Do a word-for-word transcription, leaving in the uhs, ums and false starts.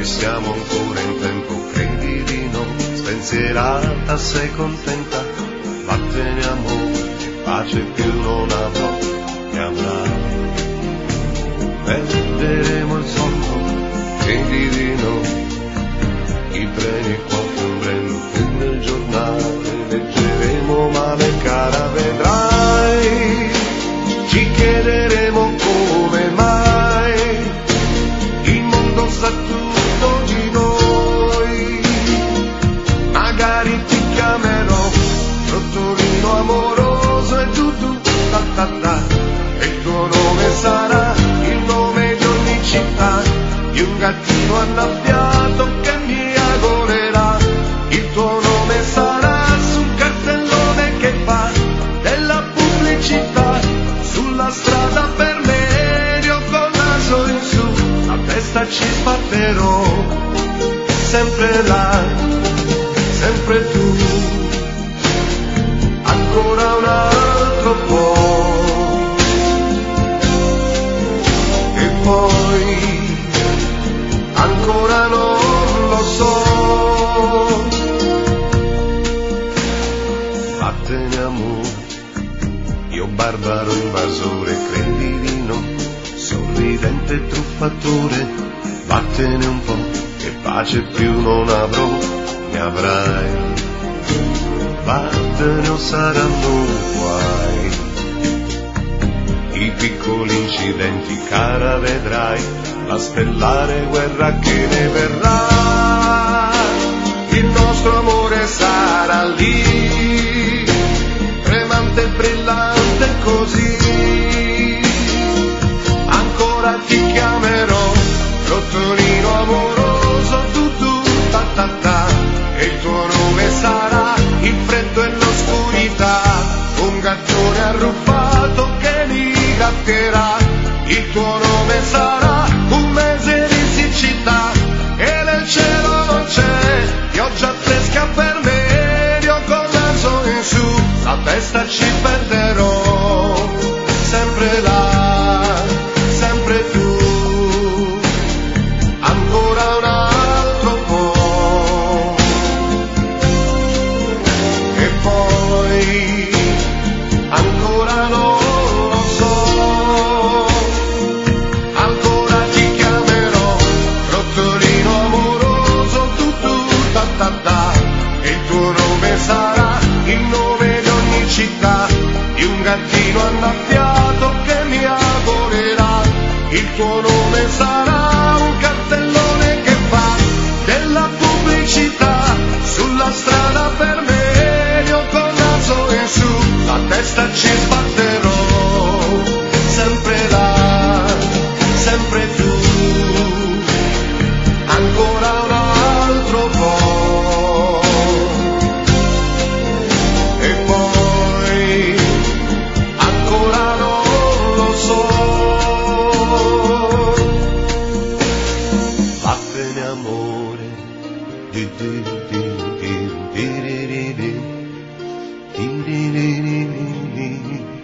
che siamo ancora in tempo, credi di no, spensierata sei contenta, vattene amore, che pace più non avrò, ne avrai. Perderemo il sonno, credi di no, i treni qua piombrano più nel giornale, leggeremo male cara vedrai, ci chiederemo come mai, il mondo sa tutto di noi, magari ti chiamerò, Rottolino amoroso e tu tu ta ta ta, e il tuo nome sarà il nome di ogni città, di un gattino annabbiato che mi adorerà, il tuo nome sarà sul cartellone che fa della pubblicità, sulla strada per medio col naso in su, la testa ci sbatterò, sempre là, sempre tu, ancora un altro po', e poi ancora non lo so, vattene amore, io barbaro invasore, credi di no, sorridente truffatore, vattene un po', che pace più non avrò, ne avrai, vattene o saranno guai, i piccoli incidenti cara vedrai, la stellare guerra che ne verrà, il nostro amore sarà lì, tremante e brillante così, ancora ti chiamerò, Rottolino amoroso tu tu ta ta ta, e il tuo nome sarà il freddo e l'oscurità, un gattone arruffato che mi gatterà, il tuo nome sarà un mese di siccità, e nel cielo non c'è pioggia fresca per me, io col naso in su, la testa ci perderò, sempre là, sempre tu, ancora un altro po', e poi ancora non lo so, ancora ti chiamerò, Rottolino amoroso tu tu ta ta ta, e il tuo nome sarà il nome di ogni città, di un gattino annaffiato che mi adorerà, il tuo nome sarà un cartellone che fa della pubblicità, sulla strada per me io col naso in su, la testa ci sbatterò, sempre là, sempre tu, ancora un altro po', e poi ancora non lo so, vattene amore, di di di di di di di di di di di di di.